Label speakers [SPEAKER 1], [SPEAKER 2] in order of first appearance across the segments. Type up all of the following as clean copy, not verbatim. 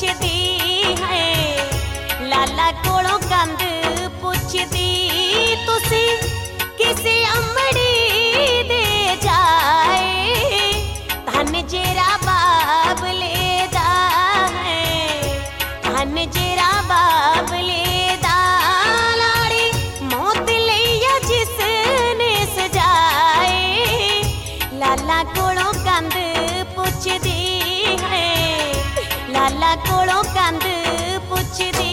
[SPEAKER 1] पुछदी है, लाला कोलों कंध पुछदी तुसी किसी अमड़ी दे जाए, धन जेरा बाबले दा है, धन जेरा बाबले दा, लाड़ी मौत लिया जिसने सजाए, लाला कोलों कंध पुछदी है, लाला कोलों कंध पुछदी।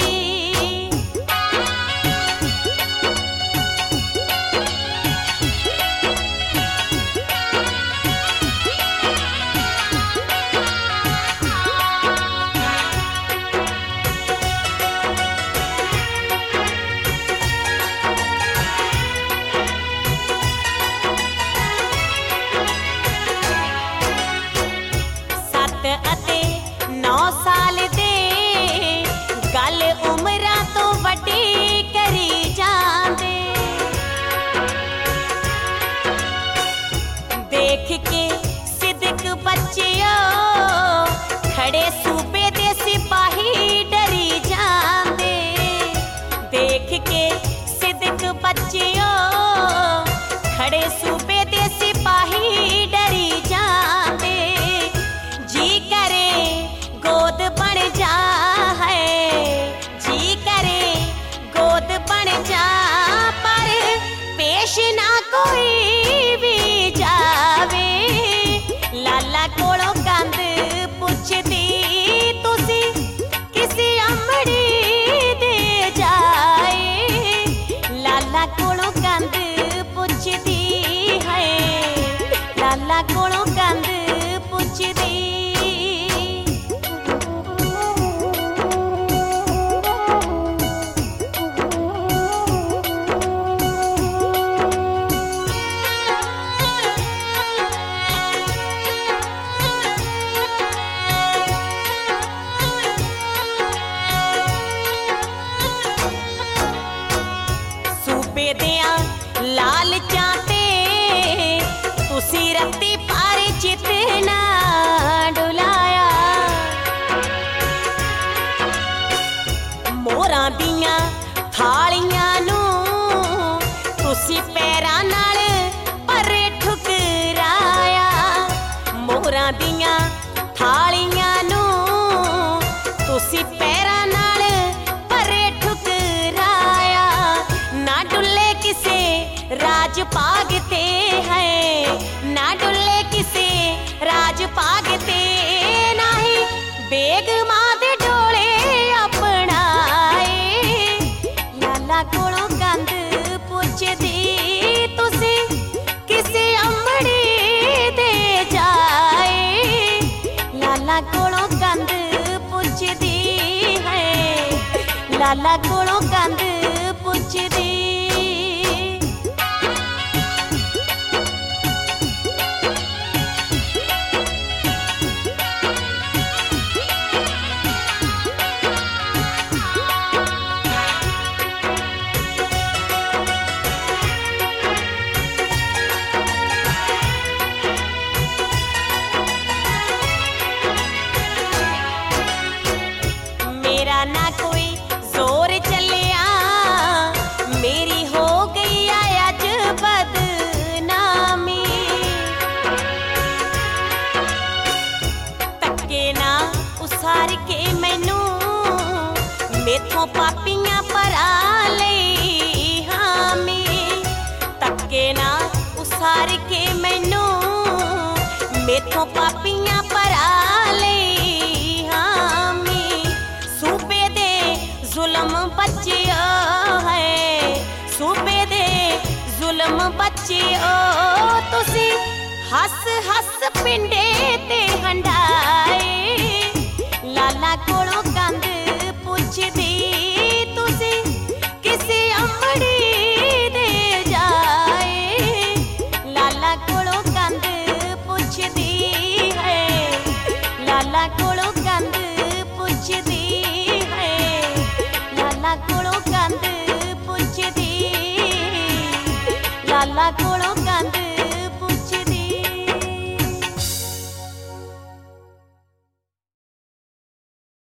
[SPEAKER 1] देख के सिदक बच्चियो खड़े सूबे दे सिपाही डरी जांदे, देख के सिदक बच्चियो खड़े सूबे दे सिपाही डरी जांदे, जी करे गोद बन जा है, जी करे गोद बन जा, पर पेश ना कोई भी जावे, लाला कोलों कंध पुछदी तुसी किसी अमड़ी दे जाए, लाला कोलों कंध पुछदी है, लाला कोलों कंध पुछदी। लाल चाते तुसी रत्ती पार चितना डुलाया, मोरां दियां थालियां नू तुसी पैरां नाल परे ठुकराया, मोरां दियां थालियां नू तुसी पैरां नाल परे ठुकराया, ना डुले किसे राज पागते हैं, ना डुले किसे राज पागते, नाही बेगमां दे डोले अपनाए, लाला कोलों कंध पुछदी तुसी किसे अमड़ी दे जाए, लाला कोलों कंध पुछदी है, लाला कोलों कंध पुछदी। मेरा ना कोई जोर चलिया, मेरी हो गई आज बदनामी, तक्के ना उसार के मैनू मेथों पापियां परा लई हामी, तक्के ना उसार के मैनू मेथों पापियां परा लई हामी, सूबे दे जुल्म बच्चियो है, सूबे दे जुल्म बच्चियो तुसी हस हस पिंडे ते हंडाए, लाला कोलों कंध पुछदी तुसी किसी अमड़ी दे जाए, लाला कोलों कंध पुछदी है, लाला कोलों कंध पुछदी है, लाला कोलों कंध पुछदी, लाला कोलों